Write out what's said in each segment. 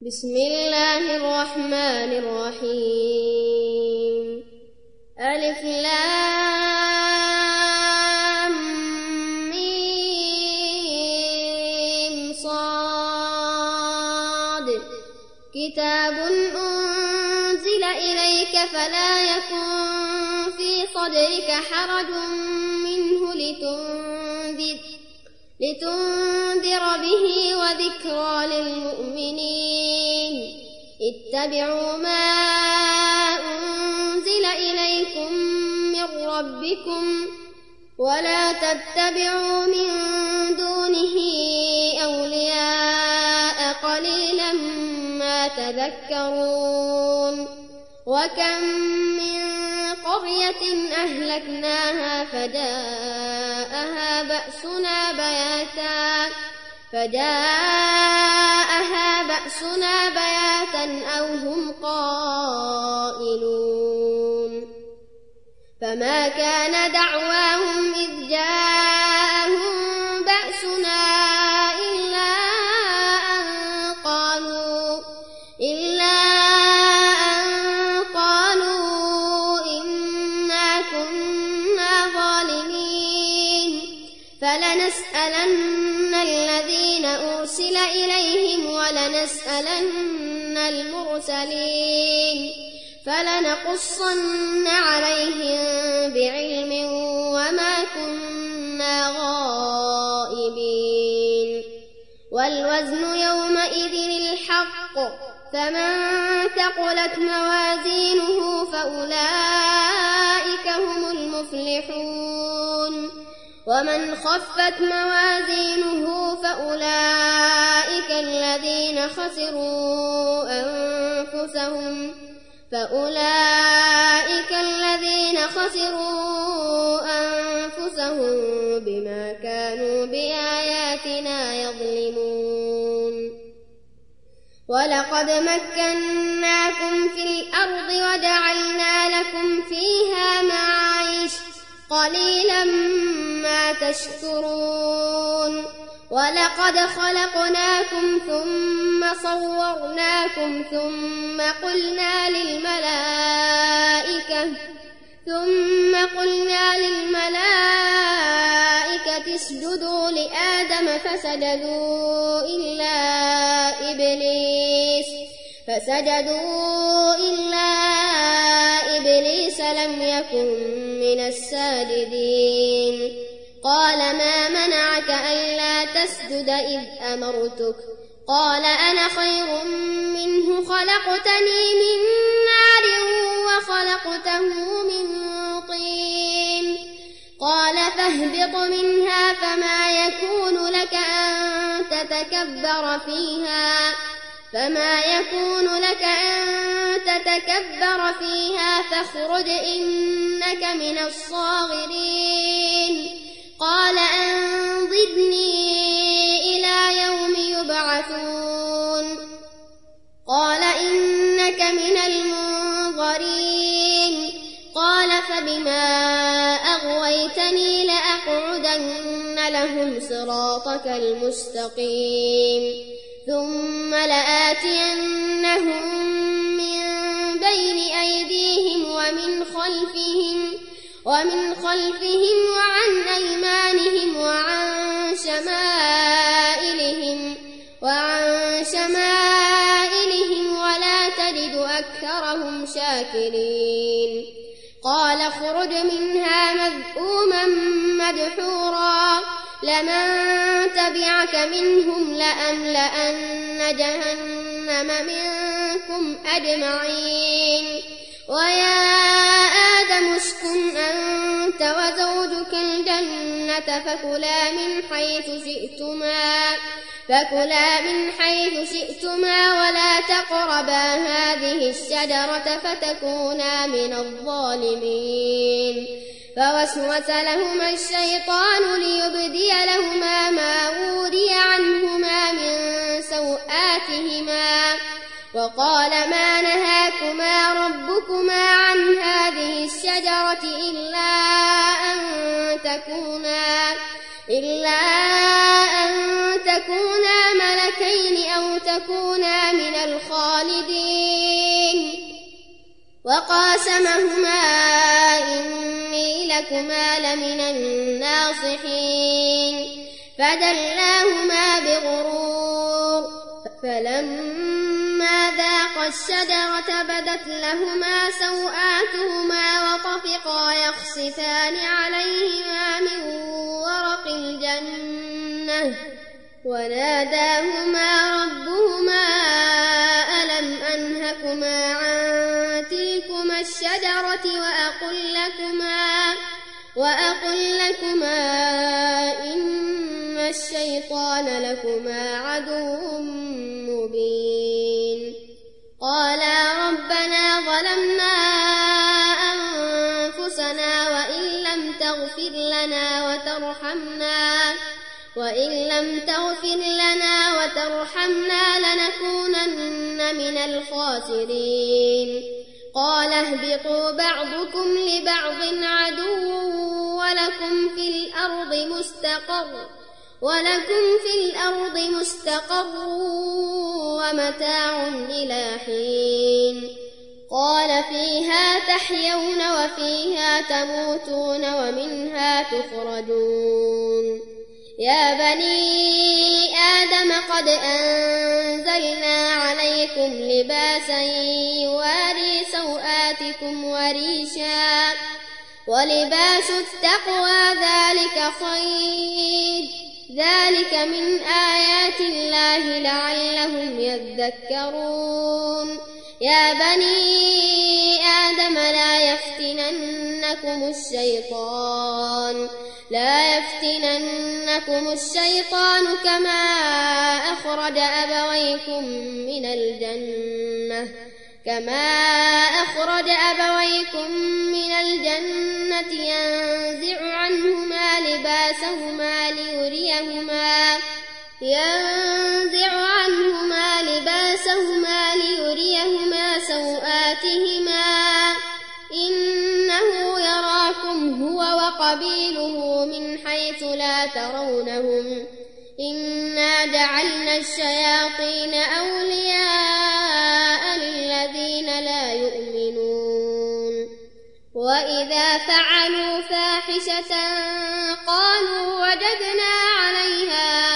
بسم الله الرحمن الرحيم. ألف لام ميم صاد. كتاب أنزل إليك فلا يكن في صدرك حرج منه لتنذر به وذكرى للمؤمنين. اتبعوا ما أنزل إليكم من ربكم ولا تتبعوا من دونه أولياء قليلا ما تذكرون. وكم من قرية أهلكناها فجاءها بأسنا بياتا أو هم قائلون. فما كان دعواهم إذ جاءهم بأسنا إلا أن قالوا إنا كنا ظالمين. فلنسألن الذين أرسل إليهم ولنسألن المرسلين. فلنقصن عليهم بعلم وما كنا غائبين. والوزن يومئذ الحق. فمن ثقلت موازينه فأولئك هم المفلحون. ومن خفت موازينه فأولئك الذين خسروا أنفسهم بما كانوا بآياتنا يظلمون. ولقد مكناكم في الأرض وجعلنا لكم فيها معايش قليلا ما تشكرون. ولقد خلقناكم ثم صورناكم ثم قلنا للملائكة اسجدوا لآدم فسجدوا إلا إبليس لم يكن من الساجدين. قال ما منعك ألا تسجد إذ أمرتك؟ قال أنا خير منه خلقتني من نار وخلقته من طين. قال فاهبط منها فما يكون لك أن تتكبر فيها فاخرج إنك من الصاغرين. قال أنظرني إلى يوم يبعثون. قال إنك من المنظرين. قال فبما أغويتني لأقعدن لهم صراطك المستقيم ثم لآتينهم من بين أيديهم ومن خلفهم وعن أيمانهم وعن شمائلهم ولا تجد أكثرهم شاكرين. قال اخرج منها مذءوما مدحورا لمن تبعك منهم لأملأن جهنم منكم أجمعين. ويا آدم اسكن أنت وزوجك الجنة فكلا من حيث شئتما ولا تقربا هذه الشجرة فتكونا من الظالمين. فوسوس لهما الشيطان ليبدي لهما ما وري عنهما من سوآتهما وقال ما نهاكما ربكما عن هذه الشجرة إلا أن تكونا ملكين أو تكونا من الخالدين. وقاسمهما إني لكما لمن الناصحين فدلاهما بغرور فلما ذاقا الشجرة بدت لهما سوآتهما وطفقا يخصفان عليهما من ورق الجنة وناداهما ربهما ألم أنهكما عن تلكما الشجرة وأقل لكما إن الشيطان لكما عدو مبين قالا ربنا ظلمنا أنفسنا وإن لم تغفر لنا وترحمنا لنكونن من الخاسرين قال اهبطوا بعضكم لبعض عدو ولكم في الأرض مستقر ومتاع إلى حين قال فيها تحيون وفيها تموتون ومنها تخرجون يا بني آدم قد أنزلنا عليكم لباسا يواري سوآتكم وريشا ولباس التقوى ذلك خير ذلك من آيات الله لعلهم يذكرون يا بني آدم لا يفتننكم الشيطان كما أخرج أبويكم من الجنة ينزع عنهما ليريهما سوآتهما إنه يراكم هو وقبيله من حيث لا ترونهم إنا جعلنا الشياطين أولياء للذين لا يؤمنون وإذا فعلوا فاحشة قالوا وجدنا عليها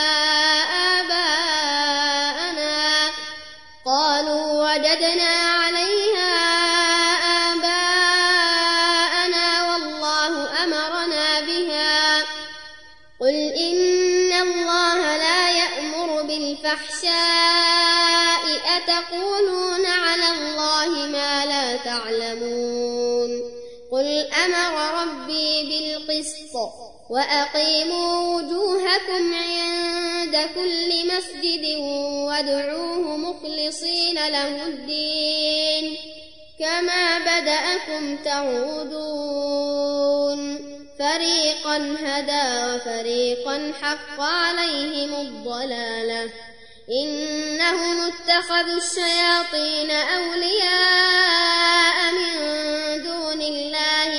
آباءنا والله أمرنا بها قل إن الله لا يأمر بالفحشاء أتقولون على الله ما لا تعلمون قل أمر ربي بالقسط وأقيموا وجوهكم عند كل مسجد وادعوه مخلصين له الدين كما بدأكم تعودون فريقا هدى وفريقا حق عليهم الضلالة إنهم اتخذوا الشياطين أولياء من دون الله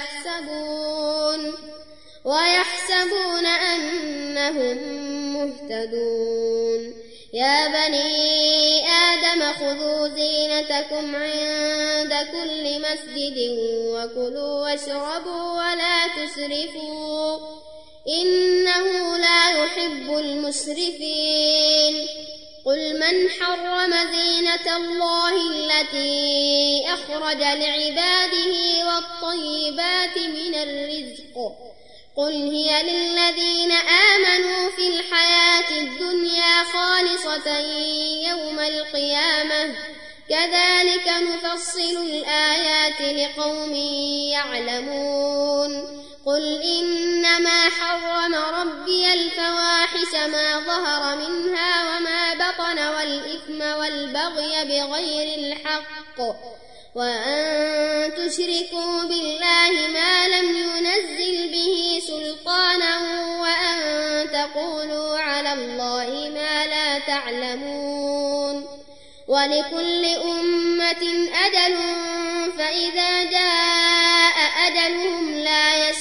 ويحسبون أنهم مهتدون يا بني آدم خذوا زينتكم عند كل مسجد وكلوا واشربوا ولا تسرفوا إنه لا يحب المسرفين قل من حرم زينة الله التي أخرج لعباده والطيبات من الرزق قل هي للذين آمنوا في الحياة الدنيا خالصة يوم القيامة كذلك نفصل الآيات لقوم يعلمون قل إنما حرم ربي الفواحش ما ظهر منها وما بطن والإثم والبغي بغير الحق وأن تشركوا بالله ما لم ينزل به سلطانا وأن تقولوا على الله ما لا تعلمون ولكل أمة أجل فإذا جاء أجلهم لا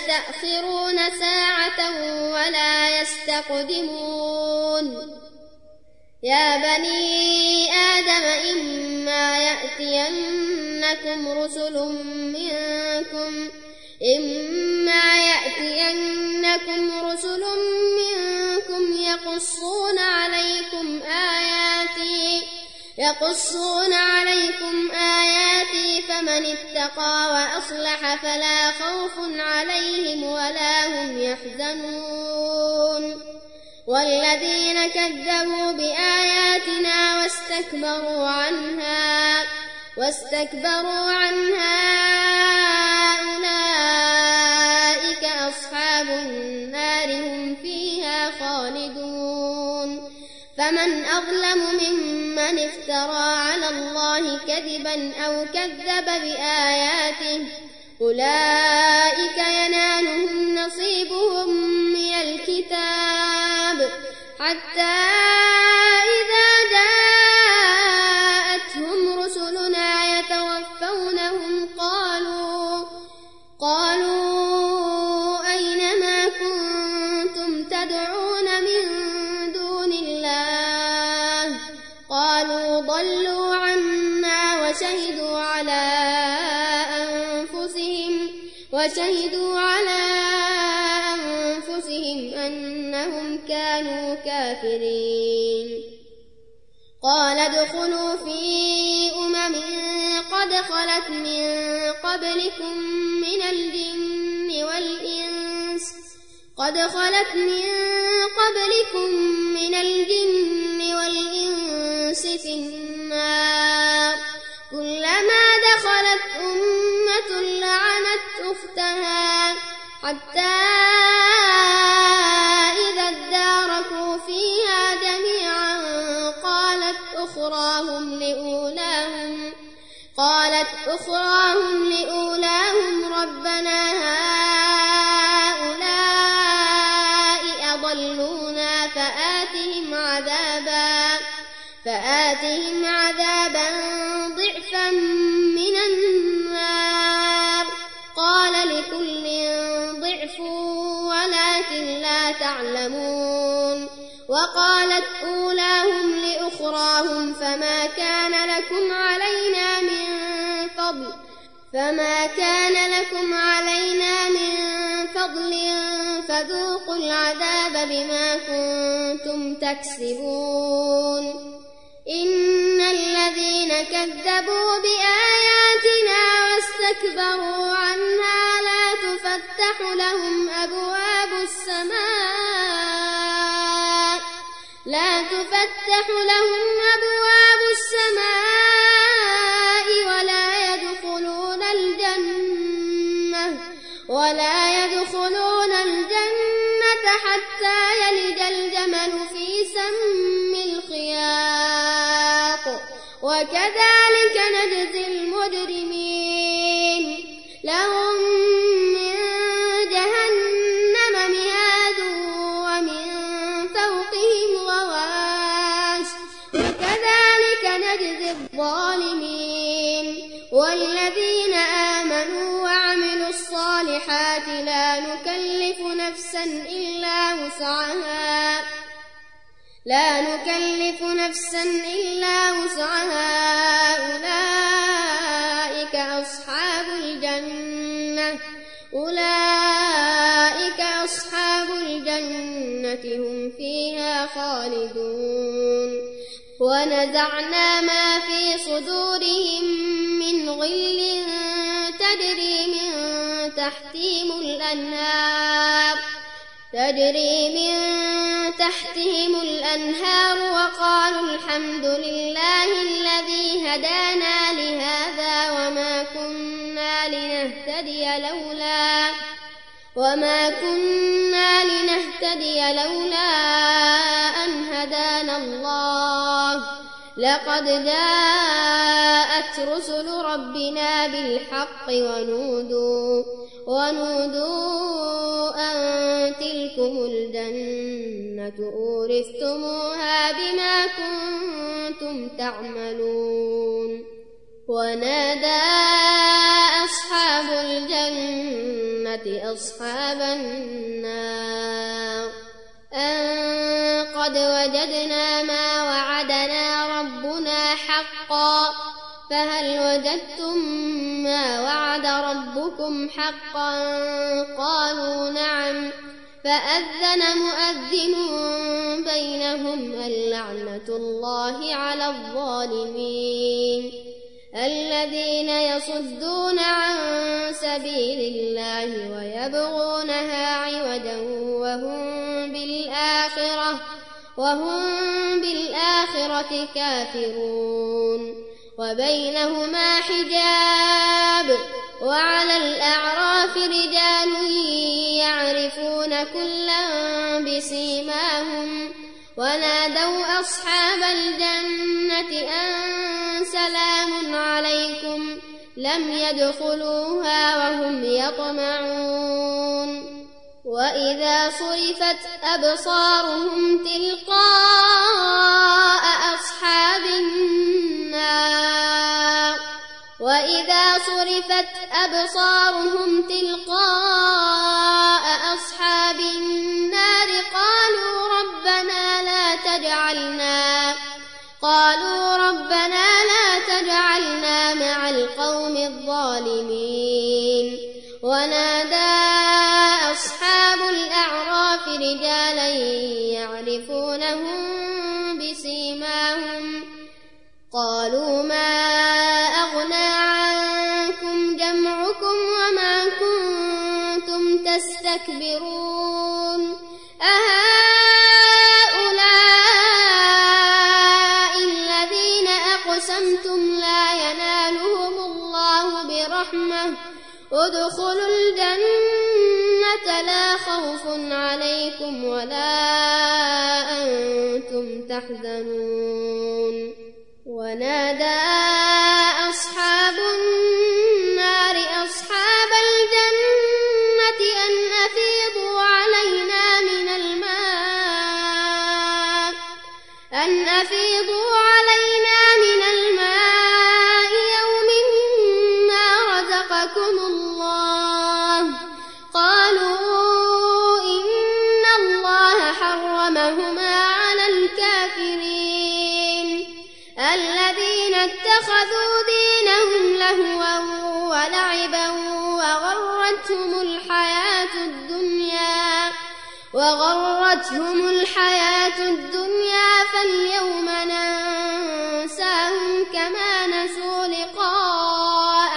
يستأخرون ساعة ولا يستقدمون يا بني آدم إما يأتينكم رسل منكم يقصون عليكم آياتي فمن اتقى وأصلح فلا خوف عليهم ولا هم يحزنون والذين كذبوا بآياتنا واستكبروا عنها أولئك أصحاب النار هم فيها خالدون فمن أظلم ممن افترى على الله كذبا أو كذب بآياته أولئك ينالهم نصيبهم من الكتاب حتى إذا جاءتهم رسلنا يتوفونهم قالوا أين ما كنتم تدعون من دون الله قالوا ضلوا عنا وشهدوا على أنفسهم أنهم كانوا كافرين قال ادخلوا في قد خلت من قبلكم من الجن والإنس في النار كلما دخلت أمة لعنت أختها حتى إذا اداركوا فيها جميعا قالت أخراهم لأولاهم ربنا هؤلاء أضلونا فآتهم عذابا ضعفا من النار قال لكل ضعف ولكن لا تعلمون وقالت أولاهم لأخراهم فما كان لكم علينا من فضل فذوقوا العذاب بما كنتم تكسبون إن الذين كذبوا بآياتنا واستكبروا عنها لا تفتح لهم أبواب السماء ولا يدخلون الجنة حتى يلج الجمل في سم الخياط وكذلك نجزي المجرمين لهم من جهنم مهاد ومن فوقهم غواش وكذلك نجزي الظالمين والذين آمنوا وعملوا الصالحات لا نكلف نفسا إلا وسعها أولئك أصحاب الجنة هم فيها خالدون ونزعنا ما في صدورهم من غل تجري من تحتهم الأنهار وقالوا الحمد لله الذي هدانا لهذا وما كنا لنهتدي لولا أن هدانا الله لقد جاءت رسل ربنا بالحق ونودوا أن تلكم الجنة أورثتموها بما كنتم تعملون ونادى أصحاب الجنة أصحاب النار أن قد وجدنا ما وعدنا فهل وجدتم ما وعد ربكم حقا قالوا نعم فأذن مؤذن بينهم اللعنة الله على الظالمين الذين يصدون عن سبيل الله ويبغونها عوجا وهم بالآخرة كافرون وبينهما حجاب وعلى الأعراف رجال يعرفون كلا بسيماهم ونادوا أصحاب الجنة أن سلام عليكم لم يدخلوها وهم يطمعون وإذا صرفت أبصارهم تلقاء أصحاب النار قالوا ربنا لا تجعلنا مع القوم الظالمين ونادى أصحاب الأعراف رجالا يعرفونهم بسيماهم قالوا ما أغنى عنكم جمعكم وما كنتم تستكبرون أهؤلاء الذين أقسمتم لا ينالهم الله برحمة ادخلوا الجنة لا خوف عليكم ولا أنتم تحزنون ونادى أصحاب النار أصحاب الجنة أن أفيضوا علينا من الماء يوم ما رزقكم الله قالوا إن الله حرمهما على الكافرين الذين اتخذوا دينهم لهوا ولعبا وغرتهم الحياة الدنيا فاليوم ننساهم كما نسوا لقاء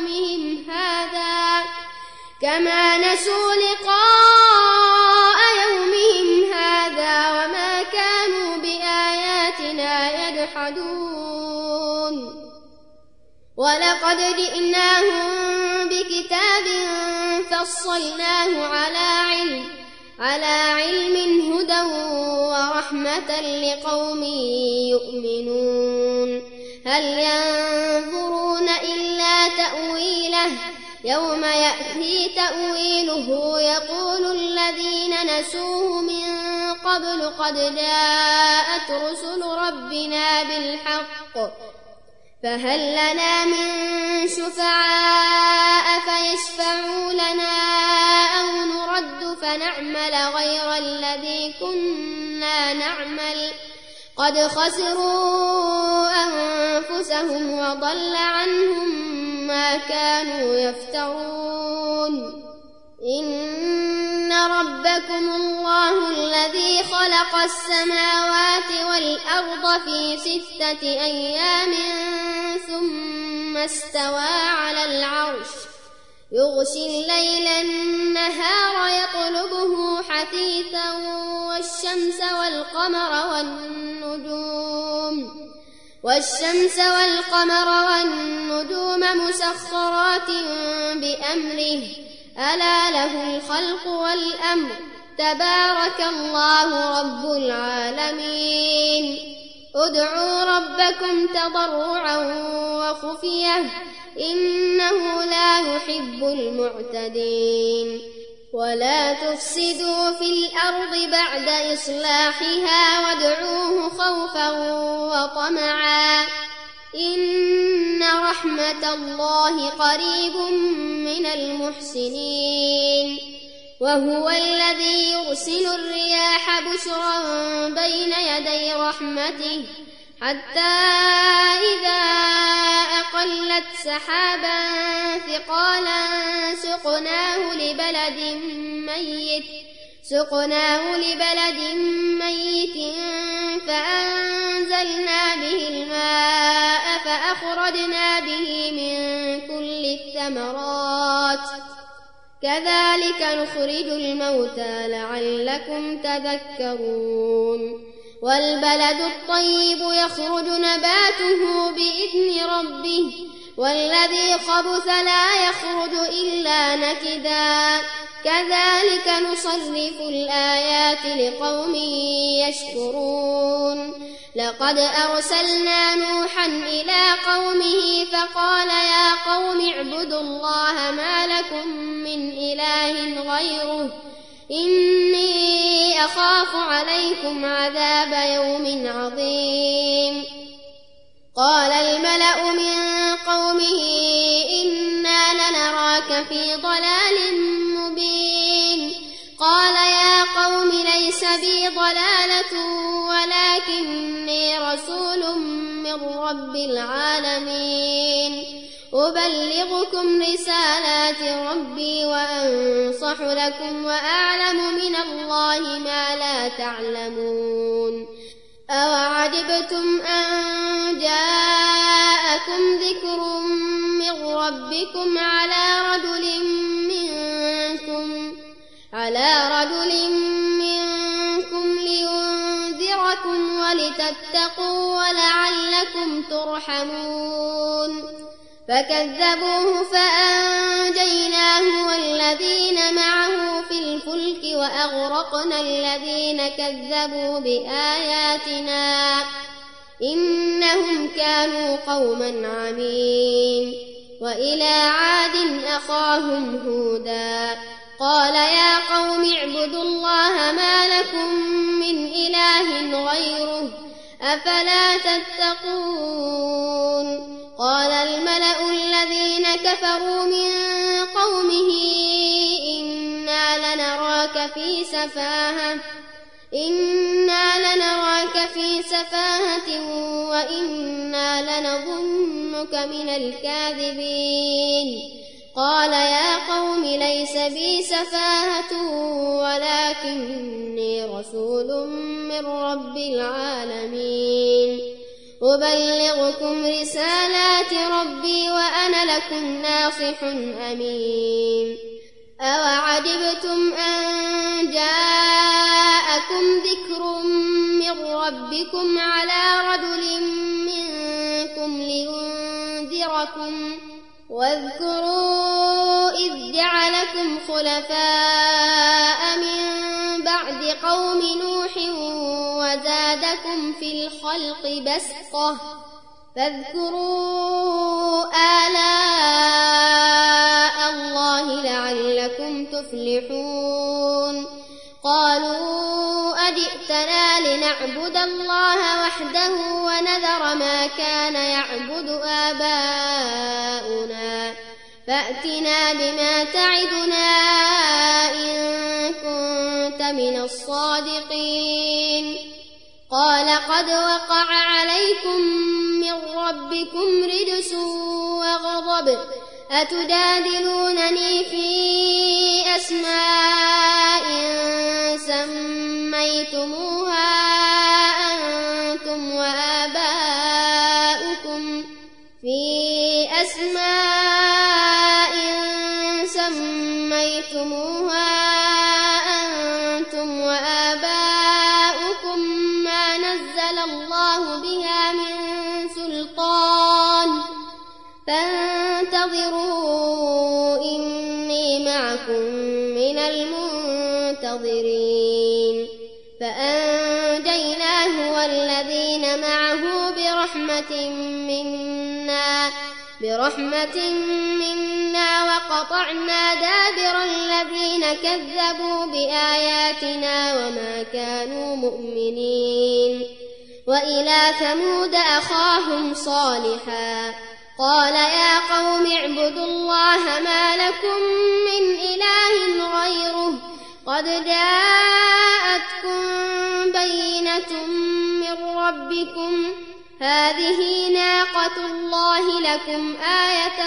يومهم هذا وما كانوا بآياتنا يجحدون ولقد جئناهم بكتاب فصلناه على علم هدى ورحمة لقوم يؤمنون هل ينظرون إلا تأويله يوم يأتي تأويله يقول الذين نسوه من قبل قد جاءت رسل ربنا بالحق فهل لنا من شفعاء فيشفعوا لنا أو نرد فنعمل غير الذي كنا نعمل قد خسروا أنفسهم وضل عنهم ما كانوا يفترون إن ربكم الله الذي خلق السماوات والأرض في 6 أيام ثم استوى على العرش يغشي الليل النهار يطلبه حثيثا والشمس والقمر والنجوم مسخرات بأمره ألا له الخلق والأمر تبارك الله رب العالمين ادعوا ربكم تضرعا وخفية إنه لا يحب المعتدين ولا تفسدوا في الأرض بعد إصلاحها وادعوه خوفا وطمعا إن رحمة الله قريب من المحسنين وهو الذي يرسل الرياح بشرا بين يدي رحمته حتى إذا أقلت سحابا ثقالا سقناه لبلد ميت فأنزلنا به الماء فأخرجنا به من كل الثمرات كذلك نخرج الموتى لعلكم تذكرون والبلد الطيب يخرج نباته بإذن ربه والذي خبث لا يخرج إلا نكدا كذلك نصرف الآيات لقوم يشكرون لقد أرسلنا نوحا إلى قومه فقال يا قوم اعبدوا الله ما لكم من إله غيره إني أخاف عليكم عذاب يوم عظيم قال الملأ من قومه إنا لنراك في ضلال مبين قال يا قوم ليس بي ضلالة ولكني رسول من رب العالمين أبلغكم رسالات ربي وأنصح لكم وأعلم من الله ما لا تعلمون أوعجبتم أن جاءكم ذكر من ربكم على رجل منكم لينذركم ولتتقوا ولعلكم ترحمون فكذبوه فأنجيناه والذين معه في الفلك وأغرقنا الذين كذبوا بآياتنا إنهم كانوا قوما عمين وإلى عاد أخاهم هودا قال يا قوم اعبدوا الله ما لكم من إله غيره أفلا تتقون قال الملأ الذين كفروا من قومه إنا لنراك في سفاهة وإنا لنظنك من الكاذبين قال يا قوم ليس بي سفاهة ولكني رسول من رب العالمين أبلغكم رسالات ربي وأنا لكم ناصح أمين أوعجبتم أن جاءكم ذكر من ربكم على رجل منكم لينذركم واذكروا إذ جعلكم خلفاء من بعد قوم نوح وزادكم في الخلق بسطة فاذكروا آلاء الله لعلكم تفلحون قالوا أجئتنا لنعبد الله وحده ونذر ما كان يعبد آباؤنا فأتنا بما تعدنا إن كنت من الصادقين قال قد وقع عليكم من ربكم رجس وغضب أتجادلونني في أسماء سميتموها أنتم وآباؤكم ما نزل الله بها من سلطان فانتظروا إني معكم من المنتظرين فأنجيناه والذين معه برحمة منا وقطعنا دابر الذين كذبوا بآياتنا وما كانوا مؤمنين وإلى ثمود أخاهم صالحا قال يا قوم اعبدوا الله ما لكم من إله غيره قد جاءتكم بينة من ربكم هذه ناقة الله لكم آية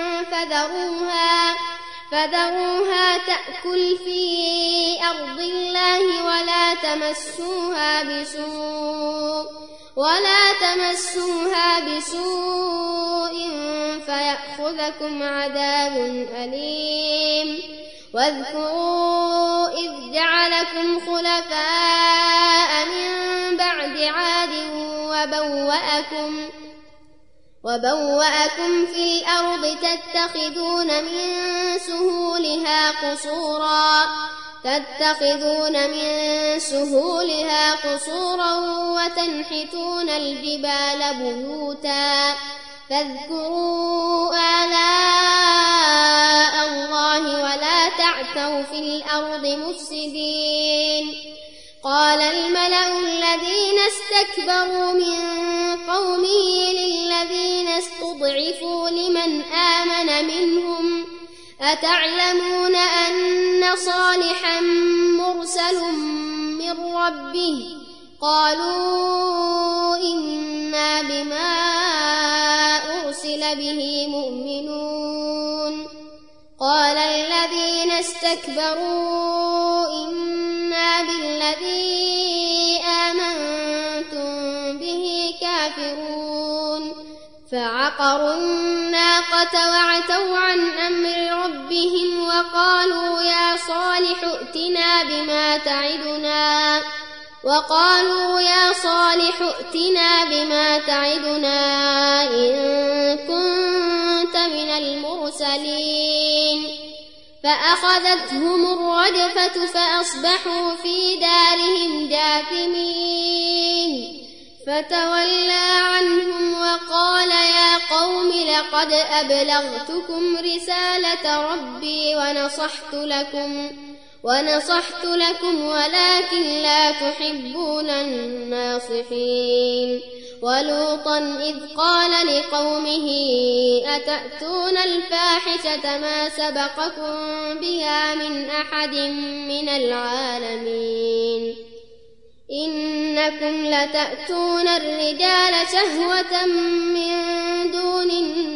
فذروها تأكل في أرض الله ولا تمسوها بسوء فيأخذكم عذاب أليم واذكروا إذ جعلكم خلفاء من بعد عاد وبوأكم في الأرض تتخذون من سهولها قصورا وتنحتون الجبال بيوتا فاذكروا آلاء الله ولا تعثوا في الأرض مفسدين قال الملأ الذين استكبروا من قومه للذين استضعفوا لمن آمن منهم أتعلمون أن صالحا مرسل من ربه قالوا إنا بما أرسل به مؤمنون قال الذين استكبروا إنا بالذي آمنتم به كافرون فعقروا الناقة وعتوا عن أمر ربهم وقالوا يا صالح ائتنا بما تعدنا إن كنت من المرسلين فأخذتهم الرجفة فأصبحوا في دارهم جاثمين فتولى عنهم وقال يا قوم لقد أبلغتكم رسالة ربي ونصحت لكم ولكن لا تحبون الناصحين ولوطا إذ قال لقومه أتأتون الفاحشة ما سبقكم بها من أحد من العالمين إنكم لتأتون الرجال شهوة من دون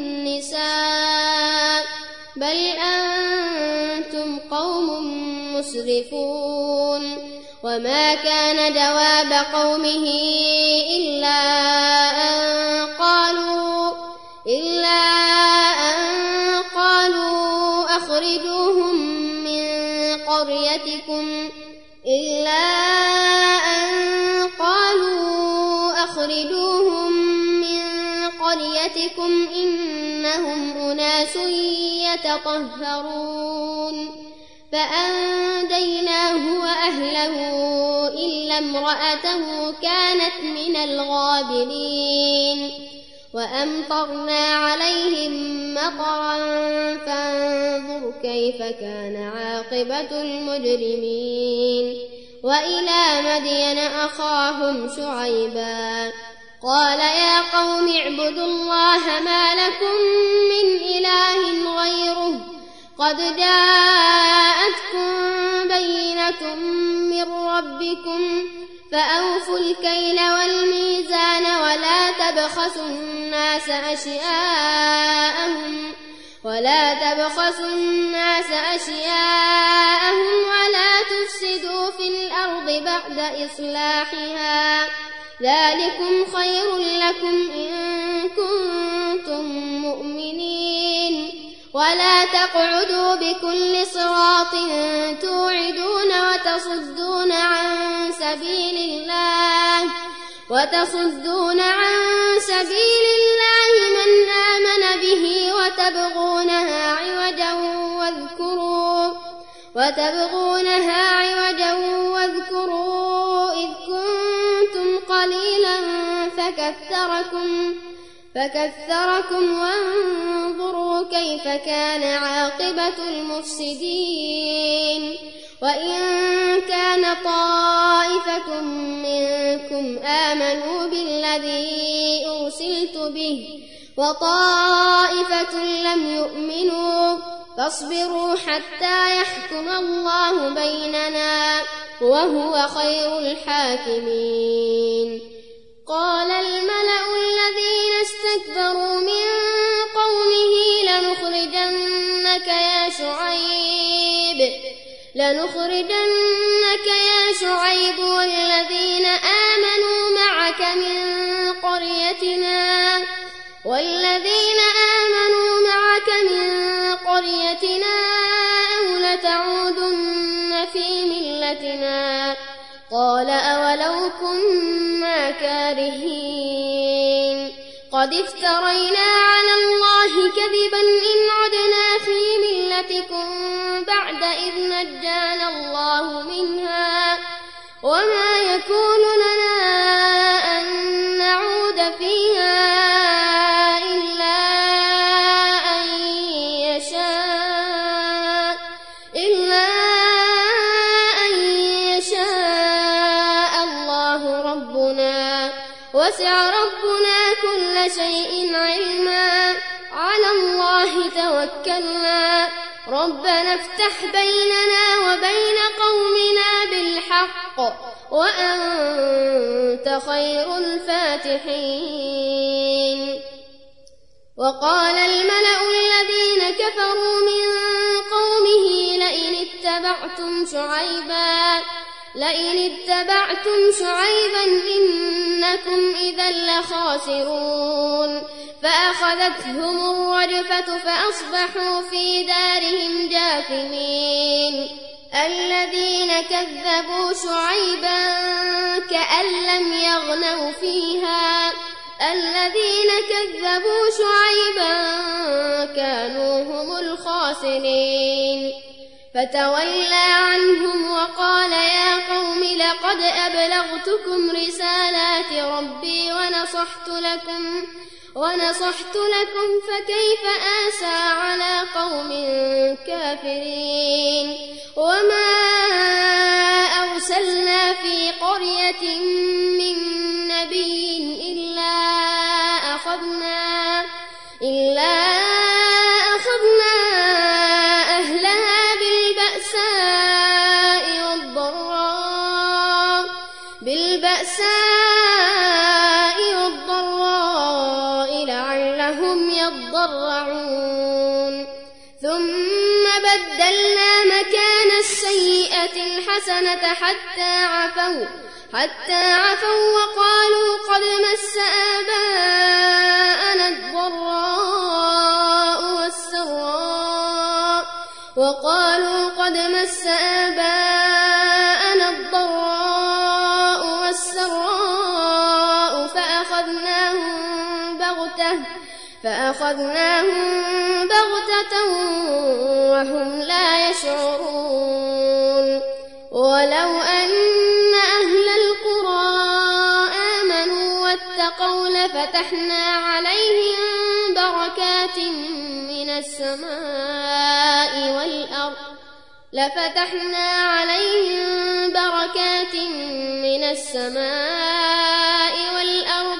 النساء بل أنتم قوم مسرفون وما كان جواب قومه إلا أن قالوا أخرجوهم من قريتكم إنهم أناس يتطهرون فأنجيناه وأهله إلا امرأته كانت من الغابرين وأمطرنا عليهم مطرا فانظر كيف كان عاقبة المجرمين وإلى مدين أخاهم شعيبا قال يا قوم اعبدوا الله ما لكم من إله غيره قد جاءتكم بينة من ربكم فأوفوا الكيل والميزان ولا تبخسوا الناس أشياءهم ولا تفسدوا في الأرض بعد إصلاحها ذلكم خير لكم إن كنتم مؤمنين ولا تقعدوا بكل صراط توعدون وتصدون عن سبيل الله من آمن به وتبغونها عوجا واذكروا إذ كنتم قليلا فكثركم وانظروا كيف كان عاقبة المفسدين وإن كان طائفة منكم آمنوا بالذي أرسلت به وطائفة لم يؤمنوا فاصبروا حتى يحكم الله بيننا وهو خير الحاكمين قال الملأ لنخرجنك يا شعيب والذين آمنوا معك من قريتنا أو لتعودن في ملتنا قال أولو كنا كارهين قد افترينا على الله كذبا إن عدنا في ملتكم بعد إذ نجانا الله منها وما يكون لنا أن نعود فيها إلا أن يشاء الله ربنا وسع ربنا كل شيء علما على الله توكلنا ربنا افتح بيننا وبين قومنا بالحق وأنت خير الفاتحين وقال الملأ الذين كفروا من قومه لئن اتبعتم شعيبا إنكم إذا لخاسرون فأخذتهم الرجفة فأصبحوا في دارهم جاثمين الذين كذبوا شعيبا كأن لم يغنوا فيها الذين كذبوا شعيبا كانوا هم الخاسرين فتولى عنهم وقال يا قوم لقد أبلغتكم رسالات ربي ونصحت لكم فكيف آسى على قوم كافرين وما أرسلنا في قرية من نبي إلا أخذنا أهلها بالبأساء والضراء لعلهم يضرعون ثم بدلنا مكان السيئة الحسنة حتى عفوا وقالوا قد مس آباءنا الضراء والسراء فأخذناهم بغتة وهم لا يشعرون ولو أن أهل القرى آمنوا واتقوا لفتحنا عليهم بركات من السماء والأرض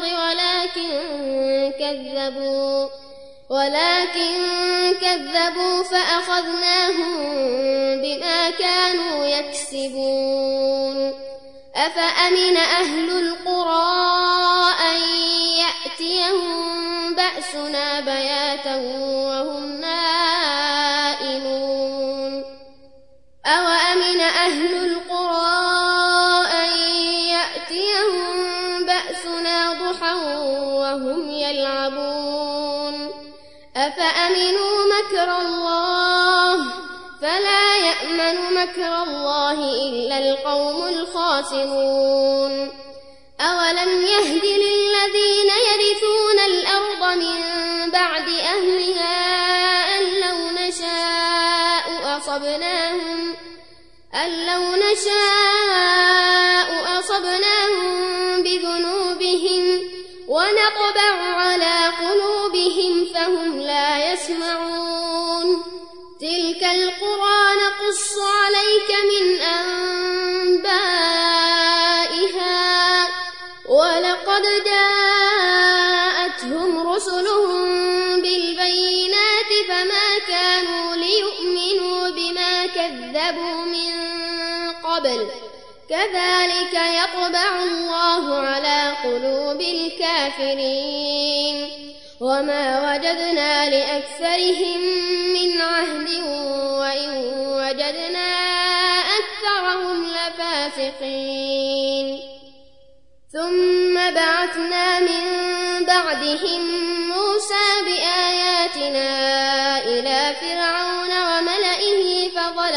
ولكن كذبوا فأخذناهم بما كانوا يكسبون أفأمن أهل القرى أن يأتيهم بأسنا بياتا وهم نائمون أوأمن أهل القرى أن يأتيهم بأسنا ضحى وهم يلعبون أفأمنوا مكر الله فلا يأمن مكر الله إلا القوم الخاسرون أولم يهد للذين يرثون الأرض من بعد أهلها أن لو نشاء أصبناهم بذنوبهم ونطبع على قلوبهم فهم لا يسمعون تلك القرى نقص عليك من أنبائها ولقد جاءتهم رسلهم بالبينات فما كانوا ليؤمنوا بما كذبوا من قبل كذلك يطبع الله على قلوب الكافرين وما وجدنا لأكثرهم من عهد وإن وجدنا الصادقين ثم بعثنا من بعدهم موسى بآياتنا إلى فرعون وملئه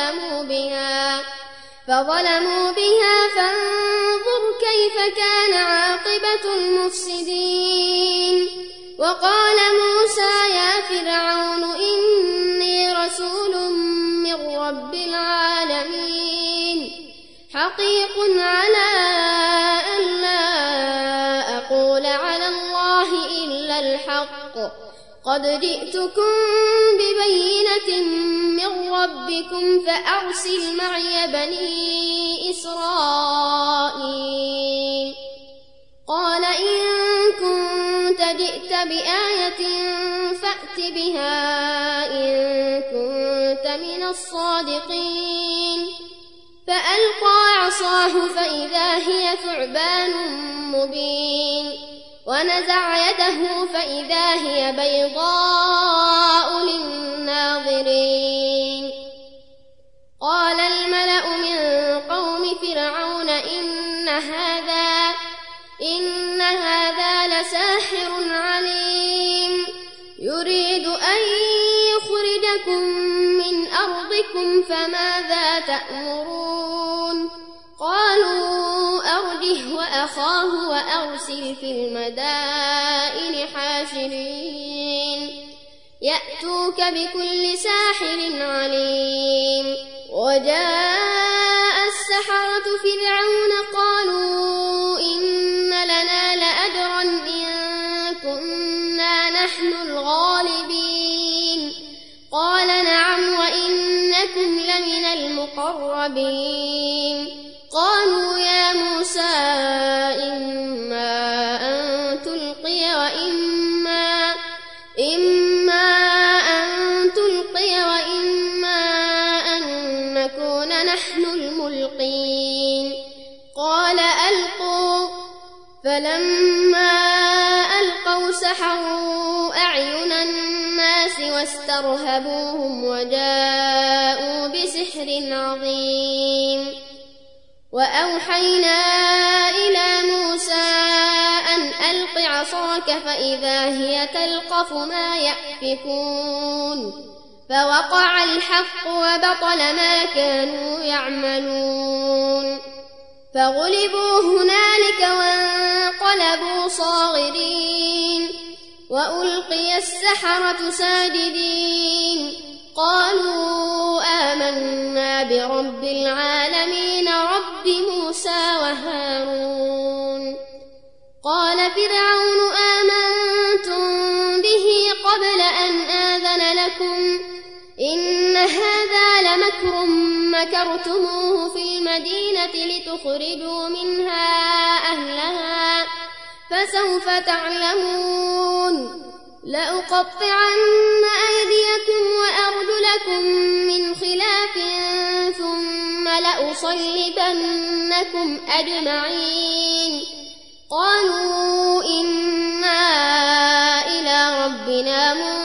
فظلموا بها فانظر كيف كان عاقبة المفسدين وقال موسى يا فرعون إني رسول من رب العالمين حقيق على أن لا أقول على الله إلا الحق قد جئتكم ببينة من ربكم فأرسل معي بني إسرائيل قال إن كنت جئت بآية فأت بها إن كنت من الصادقين فألقى عصاه فإذا هي ثعبان مبين ونزع يده فإذا هي بيضاء للناظرين قال الملأ من قوم فرعون إن هذا لساحر عليم يريد أن يخرجكم من أرضكم فماذا تأمرون قالوا أرجه وأخاه وأرسل في المدائن حاشرين يأتوك بكل ساحر عليم وجاء السحرة فرعون قالوا إن لنا لأجرا إن كنا نحن الغالبين قال نعم وإنكم لمن المقربين قالوا يا موسى إما أن تلقي وإما أن نكون نحن الملقين قال ألقوا فلما ألقوا سحروا أعين الناس واسترهبوهم وجاءوا بسحر عظيم وأوحينا إلى موسى أن ألق عصاك فإذا هي تلقف ما يأفكون فوقع الحق وبطل ما كانوا يعملون فغلبوا هنالك وانقلبوا صاغرين وألقي السحرة ساجدين قالوا آمنا برب العالمين رب موسى وهارون قال فرعون آمنتم به قبل أن آذن لكم إن هذا لمكر مكرتموه في المدينة لتخرجوا منها أهلها فسوف تعلمون لأقطعن أيديكم وأرجلكم من خلاف ثم لأصلبنكم أجمعين قالوا إنا إلى ربنا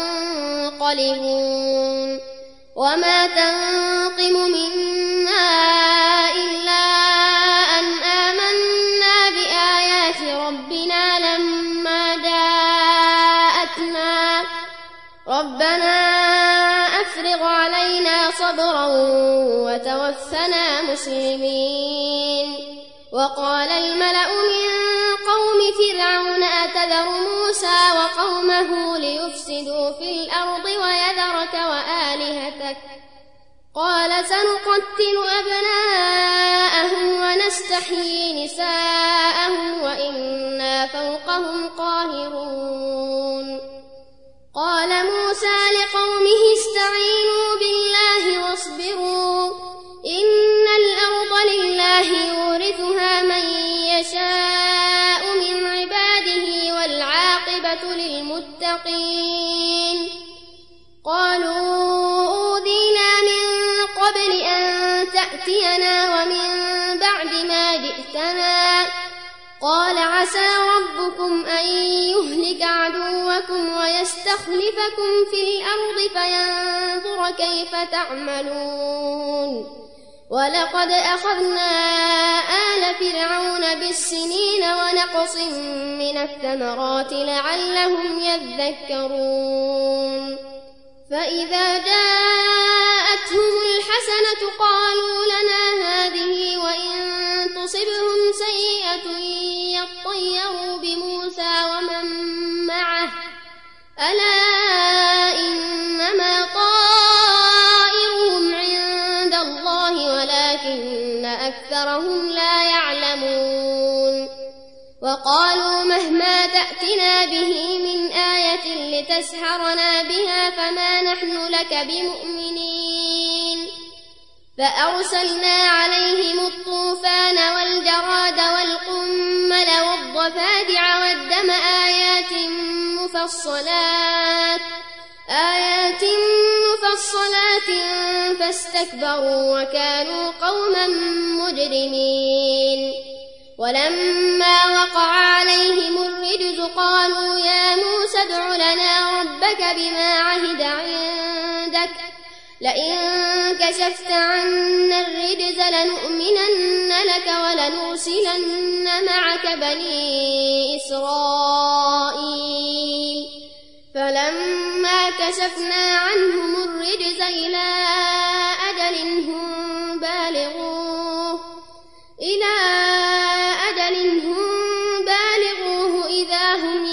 منقلبون وما تنقم منا إلا أن آمنا بآيات ربنا لما جاءتنا ربنا أفرغ علينا صبرا وتوفنا مسلمين وقال الملأ من قوم فرعون أتذر موسى وقومه ليفسدوا في الأرض ويذرك وآلهتك قال سنقتل أبناءهم ونستحيي نساءهم وإنا فوقهم قاهرون قال موسى لقومه استعينوا بالله واصبروا إن الأرض لله يورثها من يشاء من عباده والعاقبة للمتقين قالوا أوذينا من قبل أن تأتينا ومن بعد ما جئتنا قال عسى ربكم أن يهلك عدوكم ويستخلفكم في الأرض فينظر كيف تعملون ولقد أخذنا آل فرعون بالسنين ونقص من الثمرات لعلهم يذكرون فإذا جاءتهم الحسنة قالوا لنا هذه وإن تصبهم سيئة يطيروا بموسى ومن معه ألا إنما طائرهم عند الله ولكن أكثرهم لا يعلمون وقالوا مهما تأتنا به من آية لتسحرنا بها فما نحن لك بمؤمنين فأرسلنا عليهم الطوفان والجراد والقمل والضفادع والدم آيات مفصلات فاستكبروا وكانوا قوما مجرمين ولما وقع عليهم الرجز قالوا يا موسى ادع لنا ربك بما عهد عندك لئن كشفت عنا الرجز لنؤمنن لك ولنرسلن معك بني إسرائيل فلما كشفنا عنهم الرجز إلى أجل هم بالغوه إذا هم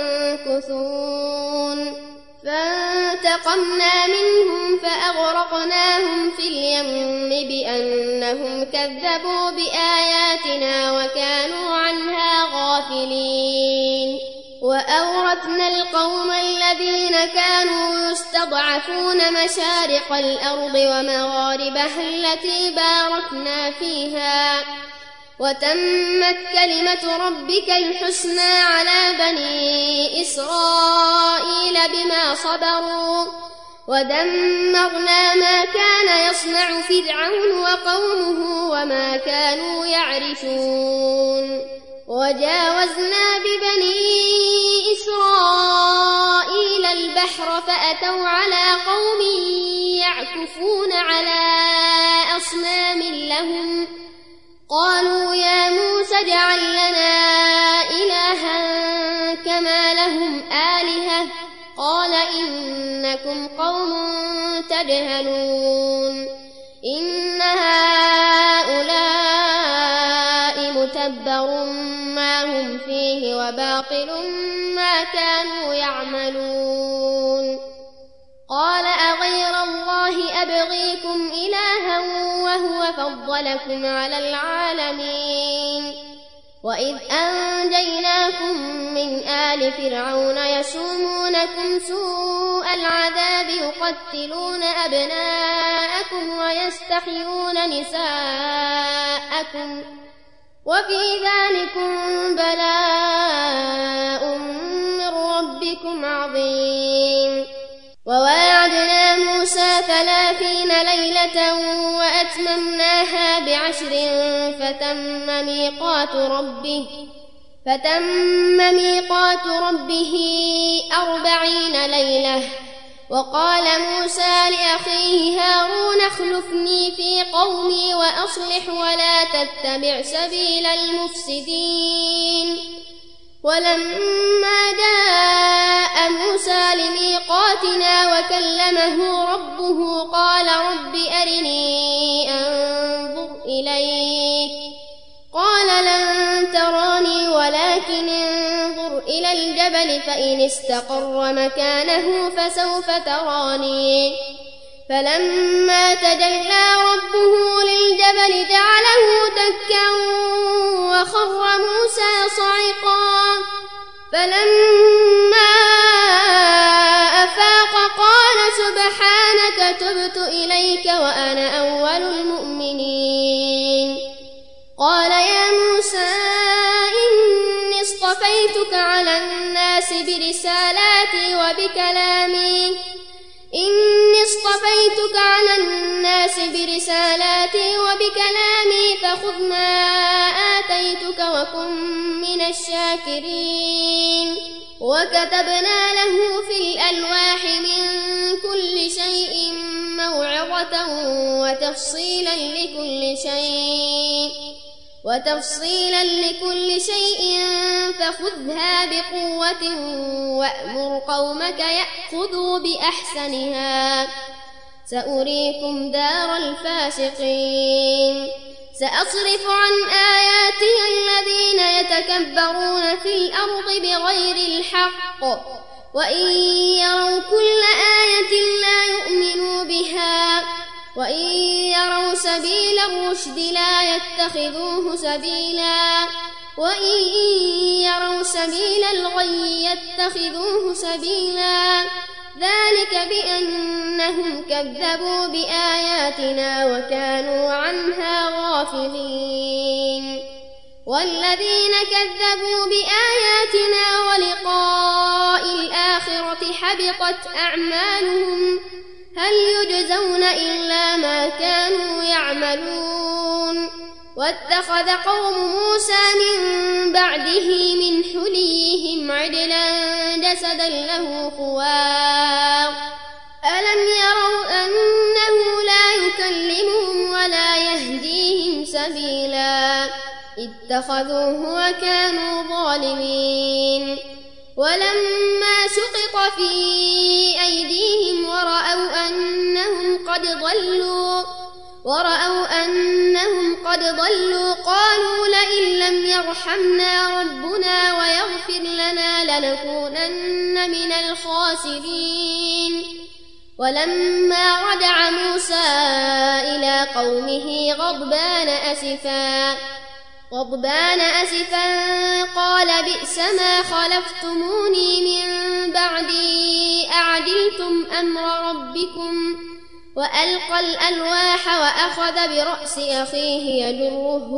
ينكثون فانتقمنا منهم فأغرقناهم في اليم بأنهم كذبوا بآياتنا وكانوا عنها غافلين وأورثنا القوم الذين كانوا يستضعفون مشارق الأرض ومغاربها التي باركنا فيها وتمت كلمة ربك الحسنى على بني إسرائيل بما صبروا ودمرنا ما كان يصنع فرعون وقومه وما كانوا يعرشون وجاوزنا ببني إسرائيل البحر فأتوا على قوم يعكفون على أصنام لهم قالوا يا موسى اجعل لنا إلها كما لهم آلهة قال إنكم قوم تجهلون إن هؤلاء متبر ما هم فيه وباطل ما كانوا يعملون قال أغير الله أبغيكم إلها وهو فضلكم على العالمين وإذ أنجيناكم من آل فرعون يسومونكم سوء العذاب يقتلون أبناءكم ويستحيون نساءكم وفي ذلكم بلاء من ربكم عظيم وواعدنا موسى 30 ليلة وأتممناها ب10 فتم ميقات ربه 40 ليلة وقال موسى لأخيه هارون اخلفني في قومي وأصلح ولا تتبع سبيل المفسدين ولما جاء موسى لميقاتنا وكلمه ربه قال رب أرني أنظر إليك قال لن تراني ولكن انظر إلى الجبل فإن استقر مكانه فسوف تراني فلما تجلى ربه للجبل جعله دكا وخر موسى صعقا فلما أفاق قال سبحانك تبت إليك وأنا أول المؤمنين قال يا موسى إني اصطفيتك على الناس برسالاتي وبكلامي فخذ ما آتيتك وكن من الشاكرين وكتبنا له في الألواح من كل شيء موعظة وتفصيلا لكل شيء فخذها بقوة وأمر قومك يأخذوا بأحسنها سأريكم دار الفاسقين سأصرف عن آياتي الذين يتكبرون في الأرض بغير الحق وإن يروا كل آية لا يؤمنوا بها وإن يروا سبيل الرشد لا يتخذوه سبيلا وإن يروا سبيل الغي يتخذوه سبيلا ذلك بأنهم كذبوا بآياتنا وكانوا عنها غافلين والذين كذبوا بآياتنا ولقاء الآخرة حبطت أعمالهم هل يجزون إلا ما كانوا يعملون واتخذ قوم موسى من بعده من حليهم عجلا جسدا له خوار ألم يروا أنه لا يكلمهم ولا يهديهم سبيلا اتخذوه وكانوا ظالمين ولما سقط في أيديهم ورأوا أنهم قد ضلوا قالوا لئن لم يرحمنا ربنا ويغفر لنا لنكونن من الخاسرين ولما رجع موسى إلى قومه غضبان أسفا قال بئس ما خلفتموني من بعدي أعجلتم أمر ربكم وألقى الألواح وأخذ برأس أخيه يجره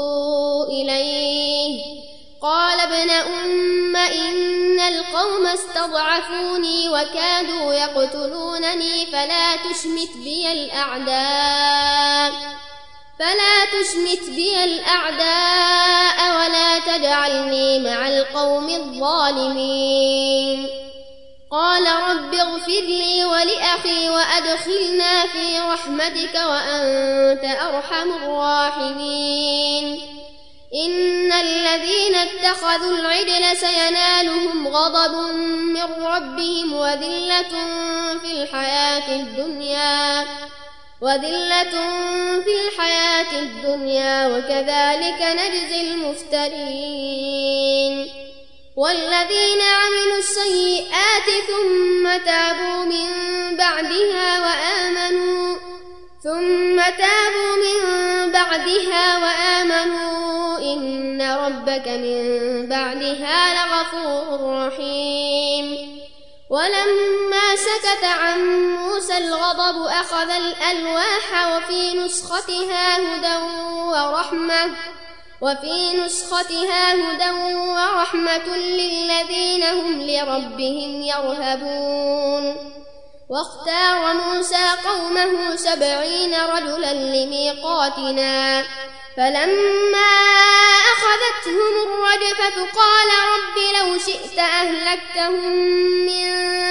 إليه قال ابن أم إن القوم استضعفوني وكادوا يقتلونني فلا تشمت بي الأعداء ولا تجعلني مع القوم الظالمين قال رب اغفر لي ولأخي وأدخلنا في رحمتك وأنت أرحم الراحمين إن الذين اتخذوا العجل سينالهم غضب من ربهم وذلة في الحياة الدنيا وكذلك نجزي المفترين والذين عملوا السيئات ثم تابوا من بعدها وآمنوا إن ربك من بعدها لغفور رحيم ولما سكت عن موسى الغضب أخذ الألواح وفي نسختها هدى ورحمة للذين هم لربهم يرهبون واختار موسى قومه 70 رجلا لميقاتنا فلما أخذتهم الرجفة قال رب لو شئت أهلكتهم من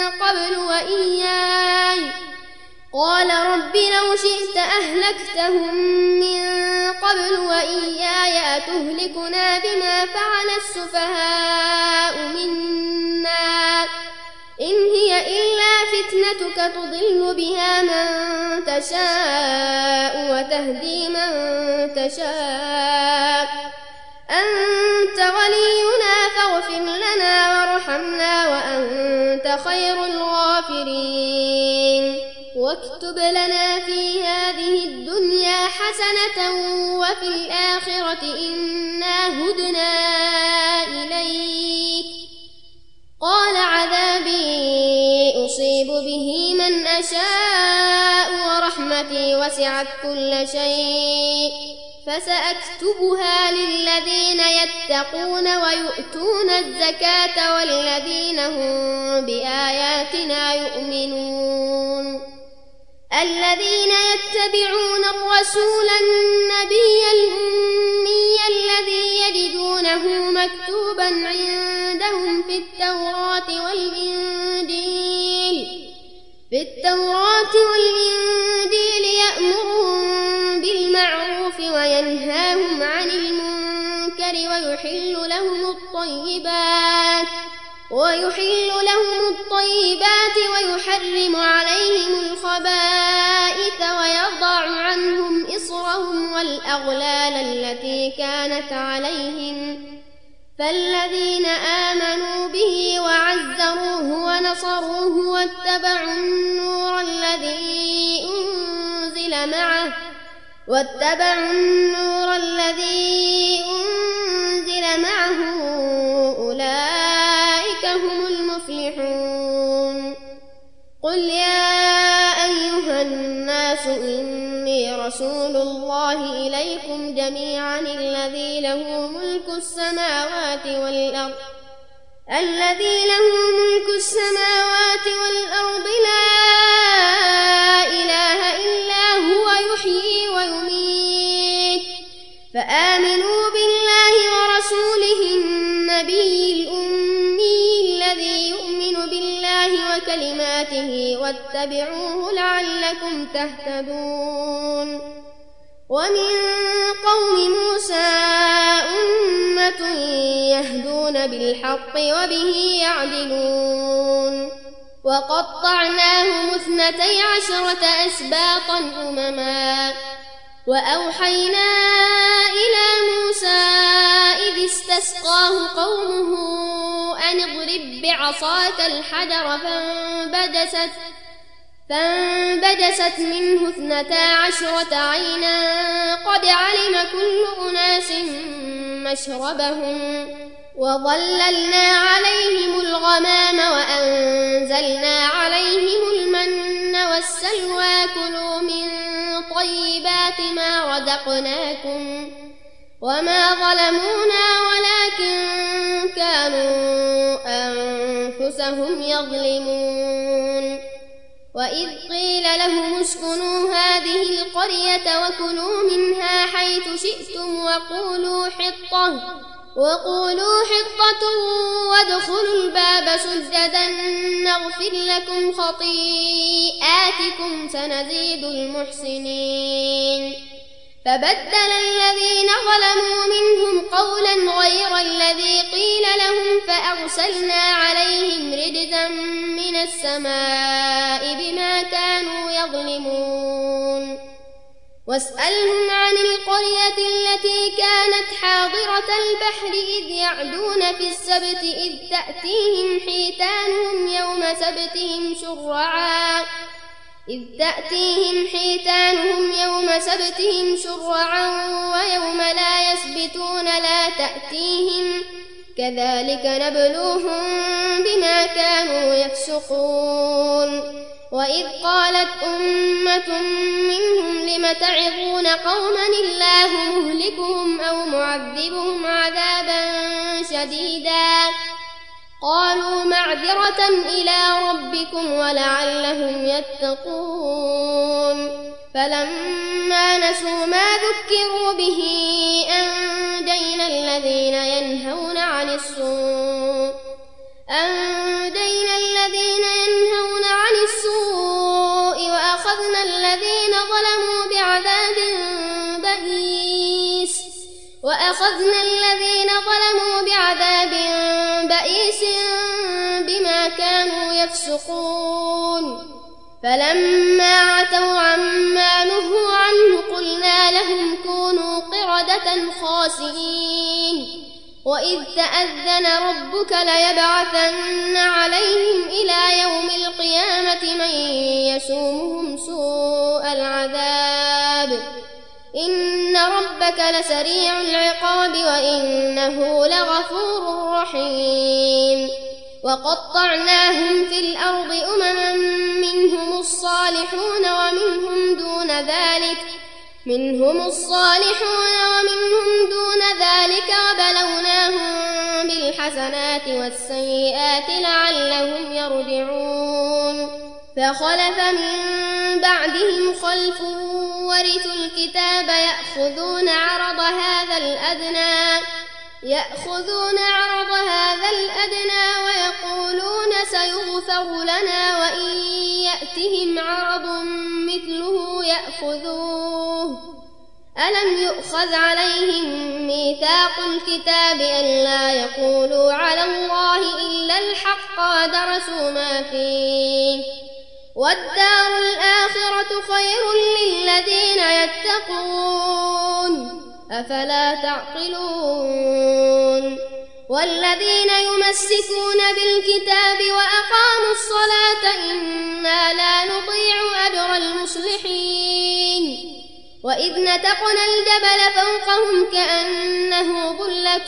قبل وإياي أتهلكنا بما فعل السفهاء منا إن هي إلا فتنتك تضل بها من تشاء وتهدي من تشاء أنت ولينا فاغفر لنا وارحمنا وأنت خير الغافرين واكتب لنا في هذه الدنيا حسنة وفي الآخرة إنا هدنا إليك قال عذابي أصيب به من أشاء ورحمتي وسعت كل شيء فسأكتبها للذين يتقون ويؤتون الزكاة والذين هم بآياتنا يؤمنون الذين يتبعون الرسول النبي الأمي الذي يجدونه مكتوبا عندهم في التوراة والإنجيل في التوراة والإنجيل يأمرهم بالمعروف وينهاهم عن المنكر ويحل لهم الطيبات ويحرم عليهم الخبائث ويضع عنهم إصرهم والأغلال التي كانت عليهم فالذين آمنوا به وعزروه ونصروه واتبعوا النور الذي أنزل معه أولئك هم المفلحون. قل يا أيها الناس إني رسول الله إليكم جميعا الذي له ملك السماوات والأرض لا إله إلا هو يحيي ويميت فآمنوا بالله ورسوله النبي الأمي الذي يؤمن بالله وكلماته واتبعوه لعلكم تهتدون. ومن قوم موسى أمة يهدون بالحق وبه يعدلون. وقطعناهم 12 أسباطا أمما وأوحينا إلى موسى إذ استسقاه قومه أن اضرب بعصاك الحجر فانبجست منه 12 عينا قد علم كل أناس مشربهم وظللنا عليهم الغمام وأنزلنا عليهم المن والسلوى كلوا من طيبات ما رزقناكم وما ظلمونا ولكن كانوا أنفسهم يظلمون. وإذ قيل لهم اسكنوا هذه القرية وكلوا منها حيث شئتم وقولوا حطة وادخلوا الباب سجدا نغفر لكم خطيئاتكم سنزيد المحسنين. فبدل الذين ظلموا منهم قولا غير الذي قيل لهم فأرسلنا عليهم رجزا من السماء بما كانوا يظلمون. واسألهم عن القرية التي كانت حاضرة البحر إذ يعدون في السبت إذ تأتيهم حيتانهم يوم سبتهم شرعا ويوم لا يسبتون لا تأتيهم كذلك نبلوهم بما كانوا يفسقون. وإذ قالت أمة منهم لم تعظون قوما الله مهلكهم أو معذبهم عذابا شديدا قالوا معذرة إلى ربكم ولعلهم يتقون. فلما نسوا ما ذكروا به أنجينا الذين ينهون عن السوء وأخذنا الذين ظلموا بعذاب بئيس بما كانوا يفسقون. فلما عتوا عما نهوا عنه قلنا لهم كونوا قردة خاسئين. وإذ تأذن ربك ليبعثن عليهم إلى يوم القيامة من يسومهم سوء العذاب إن ربك لسريع العقاب وإنه لغفور رحيم. وقطعناهم في الأرض أمما منهم الصالحون ومنهم دون ذلك وبلوناهم بالحسنات والسيئات لعلهم يرجعون. فخلف من بعدهم خلف ورثوا الكتاب يأخذون عرض هذا الأدنى ويقولون سيغفر لنا وإن يأتهم عرض مثله يأخذوه ألم يؤخذ عليهم ميثاق الكتاب ألا يقولوا على الله إلا الحق ودرسوا ما فيه والدار الآخرة خير للذين يتقون أفلا تعقلون والذين يمسكون بالكتاب وأقاموا الصلاة إنا لا نضيع أجر المصلحين وإذ نتقنا الجبل فوقهم كأنه ظلة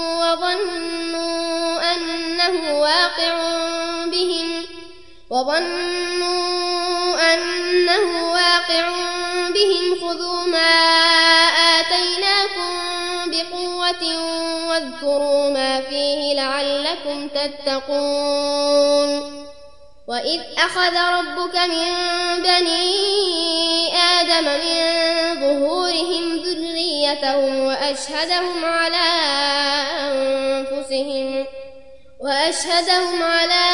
وظنوا أنه واقع بهم خذوا ما آتيناكم بقوة واذكروا ما فيه لعلكم تتقون وإذ أخذ ربك من بني آدم من ظهورهم ذريتهم وأشهدهم على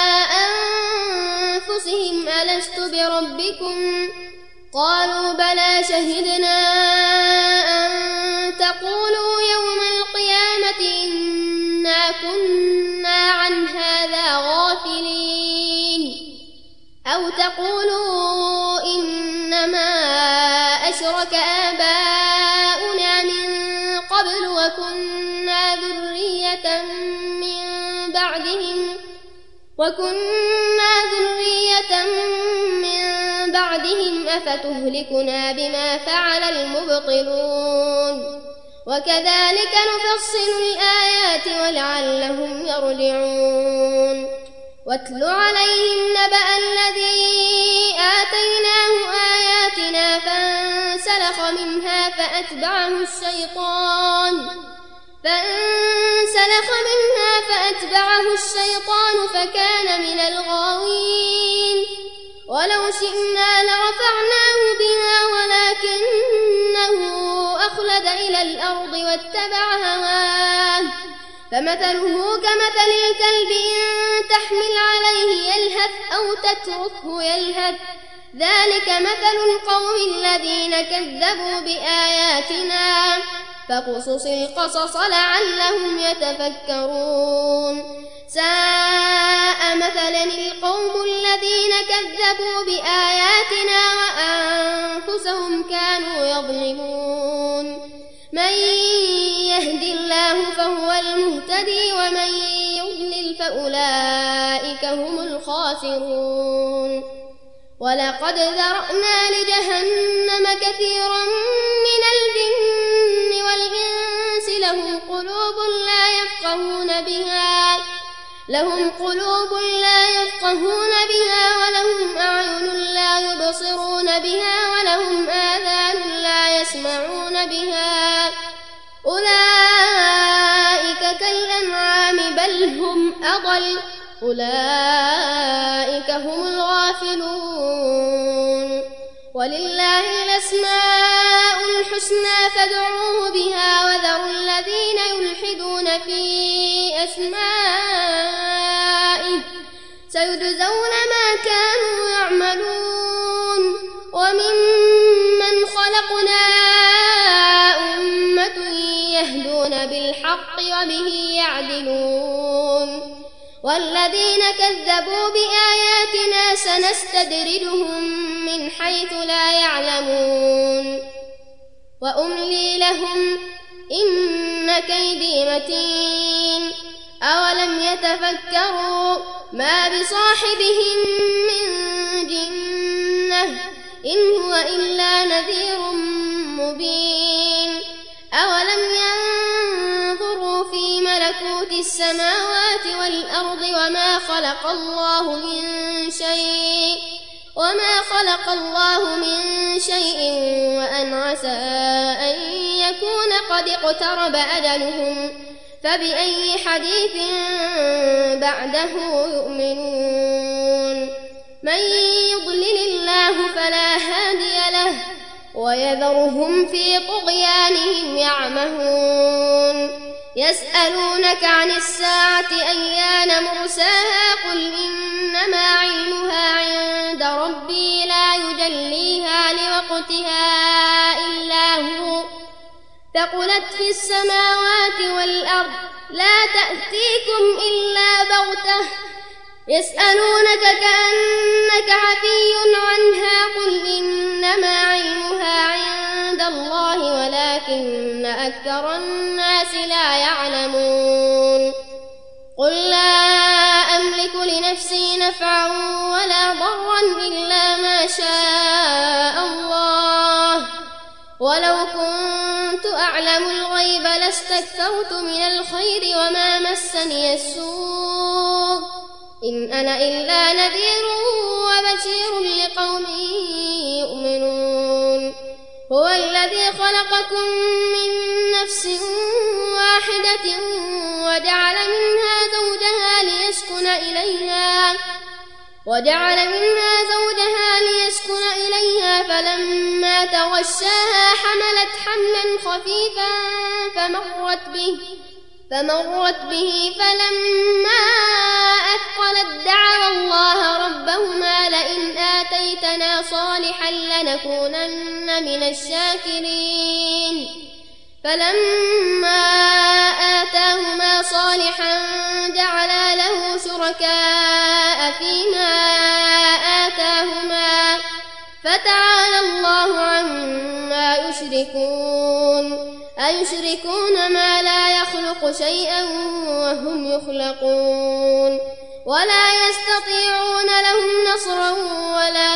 أنفسهم ألست بربكم قالوا بلى شهدنا أن تقولوا يوم القيامة إنا كنا عن هذا غافلين أو تقولوا إنما أشرك آباؤنا من قبل وكنا ذرية من بعدهم أفتهلكنا بما فعل المبطلون وكذلك نفصل الآيات ولعلهم يرجعون واتل عليهم نبأ الذي آتيناه آياتنا فانسلخ منها فأتبعه الشيطان فكان من الغاوين ولو شئنا لرفعناه بها ولكنه أخلد إلى الأرض واتبع هواه فمثله كمثل الكلب إن تحمل عليه يلهث أو تتركه يلهث ذلك مثل القوم الذين كذبوا بآياتنا فاقصص القصص لعلهم يتفكرون ساء مثلا القوم الذين كذبوا بآياتنا وأنفسهم كانوا يظلمون من يهد الله فهو المهتدي ومن يضلل فأولئك هم الخاسرون ولقد ذرأنا لجهنم كثيرا من الجن والإنس لهم قلوب لا يفقهون بها ولهم أعين لا يبصرون بها ولهم آذان لا يسمعون بها أولئك كالأنعام بل هم أضل أولئك هم الغافلون ولله الأسماء الحسنى فادعوه بها وذروا الذين يلحدون في أسمائه سيجزون ما كانوا يعملون وممن خلقنا أمة يهدون بالحق وبه يعدلون والذين كذبوا بآياتنا سنستدرجهم من حيث لا يعلمون وأملي لهم إن كيدي متين أولم يتفكروا ما بصاحبهم من جنة إن هو إلا نذير مبين أولم ينظروا في ملكوت السماوات والأرض وما خلق الله من شيء وأن عسى أن يكون قد اقترب أجلهم فبأي حديث بعده يؤمنون من يضلل الله فلا هادي له ويذرهم في طغيانهم يعمهون يسألونك عن الساعة أيان مرساها قل إنما علمها عند ربي وقتها إلا هو ثقلت في السماوات والأرض لا تأتيكم إلا بغتة يسألونك كأنك حفي عنها قل إنما علمها عند الله ولكن أكثر الناس لا يعلمون قل لا أملك لنفسي نفعا ولا ضرا إلا ما شاء الله ولو كنت أعلم الغيب لاستكثرت من الخير وما مسني السوء إن أنا إلا نذير وبشير لقوم يؤمنون هو الذي خلقكم من نفس واحدة وجعل منها زوجها ليسكن إليها فلما تغشاها حملت حملا خفيفا فمرت به فلما أثقلت دعوا الله ربهما لئن آتيتنا صالحا لنكونن من الشاكرين فلما آتاهما صالحا جعلا له شركاء فيما آتاهما فتعالى الله عما يشركون أيشركون ما لا يخلق شيئا وهم يخلقون ولا يستطيعون لهم نصرا ولا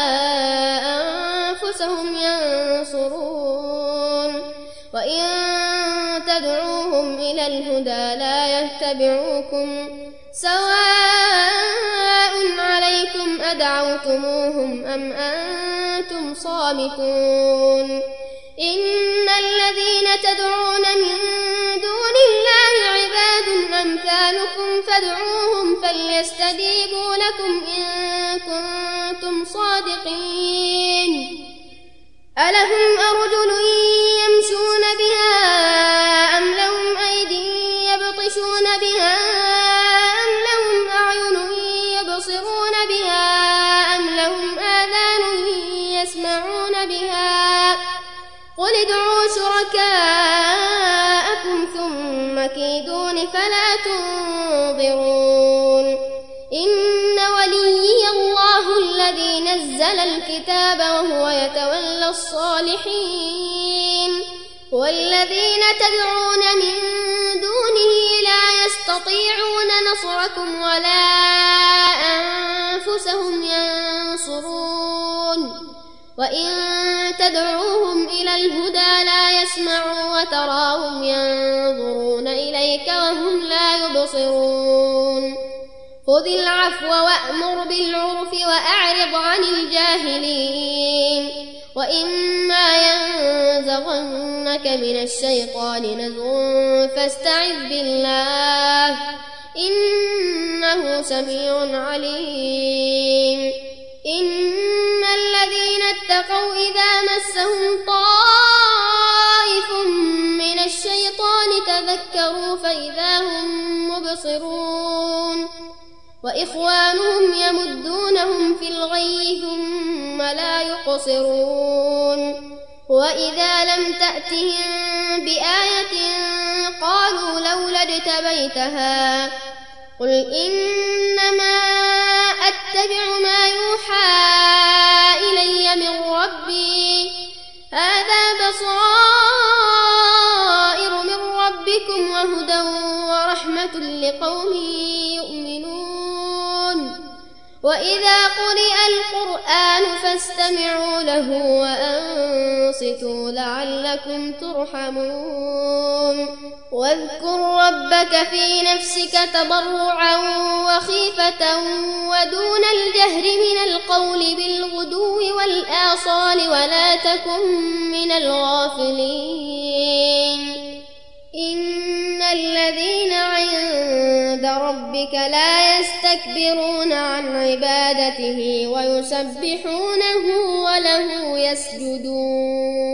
أنفسهم ينصرون وإن تدعوهم إلى الهدى لا يتبعوكم سواء عليكم أدعوتموهم أم أنتم صامتون إن الذين تدعون من دون الله عباد أمثالكم فادعوهم فليستجيبوا لكم إن كنتم صادقين ألهم أرجل يمشون بها أم لهم أيدي يبطشون بها أم لهم أعين يبصرون بها أم لهم آذان يسمعون بها قل ادعوا شركاءكم ثم كيدون فلا تنظرون إن وليي الله الذي نزل الكتاب وهو يتولى الصالحين والذين تدعون من دونه لا يستطيعون نصركم ولا أنفسهم ينصرون وإن تدعوهم إلى الهدى لا يسمعوا وتراهم ينظرون إليك وهم لا يبصرون خذ العفو وأمر بالعرف وأعرض عن الجاهلين وإما ينزغنك من الشيطان نزغ فاستعذ بالله إنه سميع عليم إن الذين اتقوا إذا مسهم طائف من الشيطان تذكروا فإذا هم مبصرون وإخوانهم يمدونهم في الغي ثم لا يقصرون وإذا لم تأتهم بآية قالوا لولا اجتبيتها قل إنما أتبع ما يوحى إلي من ربي هذا بصائر من ربكم وهدى ورحمة لقوم يؤمنون وإذا قرئ القرآن فاستمعوا له وأنصتوا لعلكم ترحمون واذكر ربك في نفسك تضرعا وخيفة ودون الجهر من القول بالغدو والآصال ولا تكن من الغافلين إن الذين عند ربك لا يستكبرون عن عبادته ويسبحونه وله يسجدون